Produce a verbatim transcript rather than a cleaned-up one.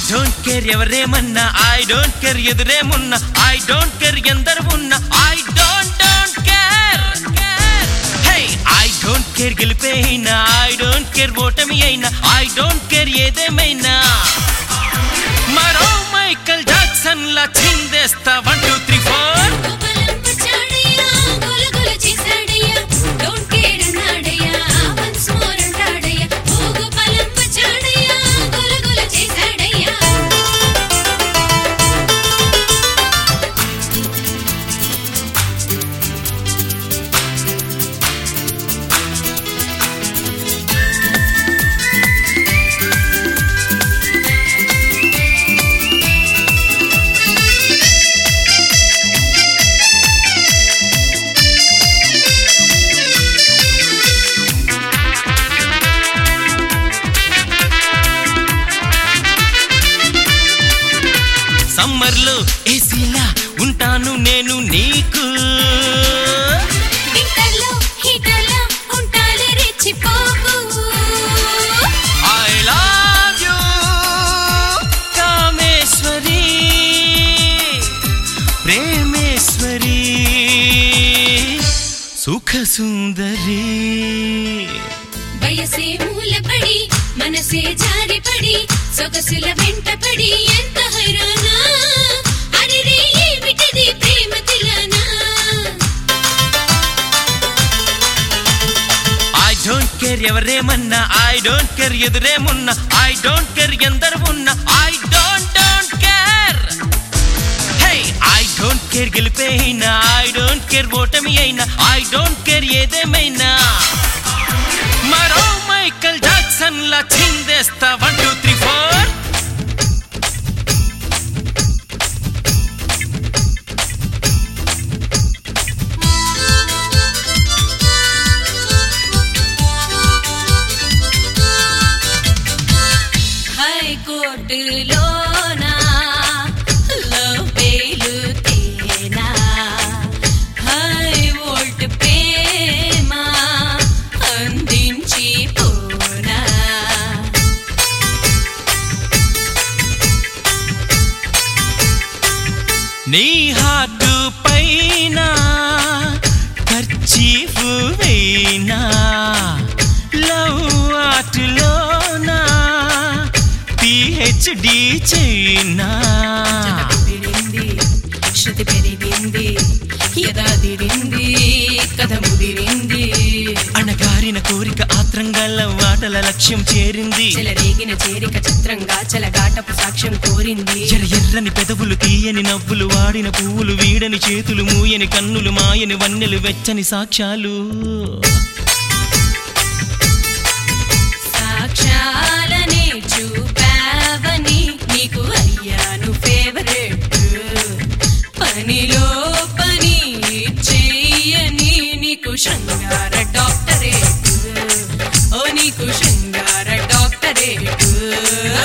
don't care ఎవరేమన్నా I don't care ఎదురేమున్నా I don't care ఎందరు ఉన్నా I don't don't care hey I don't care గెలిపే అయినా I don't care ఓటమి అయినా I don't care ఏదేమైనా మరో మైకల్ జాక్సన్ లా చిందేస్తా one two three four సమ్మర్లో ఏసీలా ఉంటాను నేను నీకు వింటర్లో హీటర్లా ఉంటాలే రెచ్చిపోకు I love you Kameshwari Premeswari సుఖ సుందరి వయసే మూలపడి మనసే జారిపడి సొగసుల వెంటపడి ఎంత హైరానా అరిరే ఏమిటిది ప్రేమ తిలానా I don't care ఎవరేమన్నా I don't care ఎదురేమున్నా I don't care ఎందరు ఉన్నా I don't don't care hey I don't care గెలిపే అయినా I don't care ఓటమి అయినా I don't care ఏదేమైనా మరో మైకల్ జాక్సన్ లా చిందేస్తా one two three four high కోర్టులోనా లవ్ బెయిలు తేనా హై వోల్ట్ ప్రేమ అందించి పోనా నీ హార్ట్ పైన కర్చీఫ్ వేయినా లవ్ ఆర్ట్లోనా పిహెచ్డి చైనా పెరిగింది శృతి పెరిగింది యదాదిరింది కథ ముదిరింది అణగారిన కోరిక ఆత్రంగా లవ్వాటల లక్ష్యం చేరింది చెలరేగిన చేరిక చిత్రంగా చెలగాటపు సాక్ష్యం కోరింది ఎర్ర ఎర్రని పెదవులు తీయని నవ్వులు వాడిన పువ్వులు వీడని చేతులు మూయని కన్నులు మాయని వన్నెలు వెచ్చని సాక్ష్యాలు సాక్ష్యాలనే చూపావని నీకు అయ్యాను ఫేవరెట్ పనిలో పని చెయ్యని నీకు శృంగార డాక్టరేట్ ఓ నీకు శృంగార డాక్టరేట్